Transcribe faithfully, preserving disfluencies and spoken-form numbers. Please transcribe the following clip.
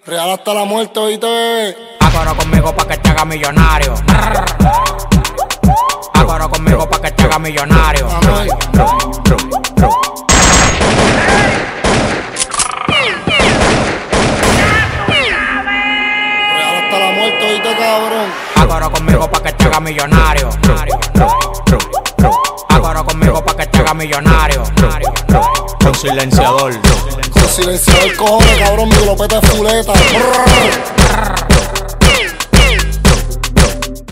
Real hasta la muerte, oíste, bebé. Agora conmigo pa' que te haga millonario. Agora conmigo pa' que te haga millonario. Amén. Real hasta la muerte, oíste, cabrón. Agora conmigo pa' que te haga millonario. Agora conmigo pa' que te haga millonario. Con silenciador. Con silenciador, cojones, cabrón, mi glopeta es fuleta.